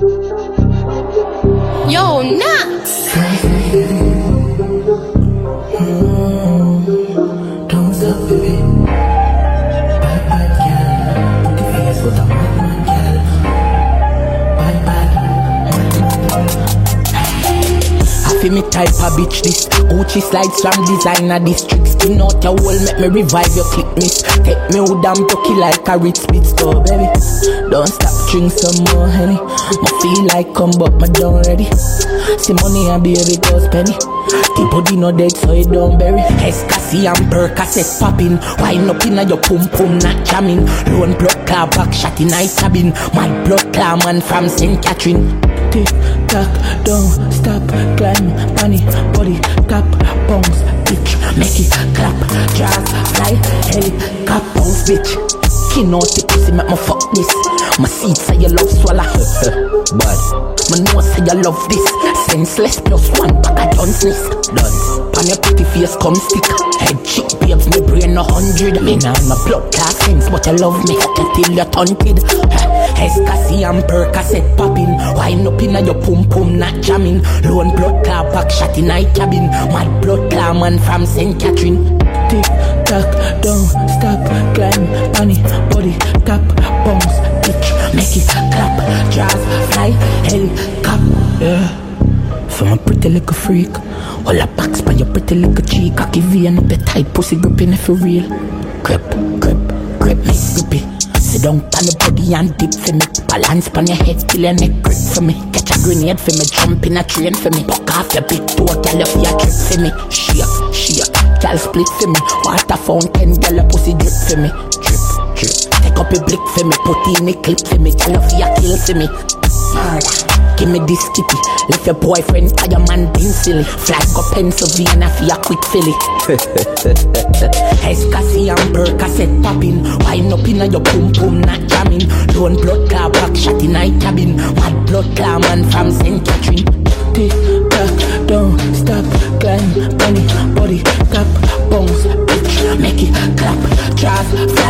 Yo, Nax! Don't stop, baby. Bad, bad girl. Put the face with a madman girl. Bad, bad. I feel me type of bitch this. Gucci slides from designer district. Skin out your wall, make me revive your click miss. Take me out damn turkey like a Ritz Bits go, baby. Don't stop, drink some more honey. I feel like come but my done ready. See money and baby goes penny. The body no dead so it don't bury. Escassi and Percocet popping. Wine up inna your pum pum not jamming. Lone blood claw back shot in night cabin. My blood claw man from St. Catherine. Tick tock, don't stop, climb, bunny, body, tap, bounce, bitch, make it clap, jazz, fly, helicopter, bounce, bitch. King out the pussy, make me fuck this. My seed say you love swallow, but my nose say you love this. Senseless plus one pack of dunceness. Done. Pan your pretty face come stick. Head chick babes, me brain 100. Me nah my blood class sense, but you love me till you're taunted. Escassi and Percocet popping. Wine up inna your pum pum not jamming. Lone blood claw back shot in night cabin. Mad blood claw man from St. Catherine. Tick tock, don't stop, climb, bunny, body, tap, bounce, bitch, make it clap, jazz, fly, helicopter. Yeah. From a pretty little freak. All the backs by your pretty little cheek. I give you up your tight pussy gripping if you real. Grip, grip, grip me grippy. Sit down on the body and dip for me. Balance on your head till your neck grip for me. Catch a grenade for me, jump in a train for me. Buck off your big toe, girl if you trip for me. Shake, shake, girl split for me. Water fountain, girl your pussy drip for me. Drip, drip. Take up your blick for me, put in a clip for me. Girl if you kill for me. Give me this kitty. Left your boyfriend, cause your man been silly. Flag up Pennsylvania for your quick filly. Escassi and Percocet popping. Wine up inna your pum pum not jamming. Lone blood claw back shot in night cabin. Mad blood claw man from St. Catherine. Tick tock, don't stop, climb, bunny, body, tap, bounce, bitch, make it clap, jazz.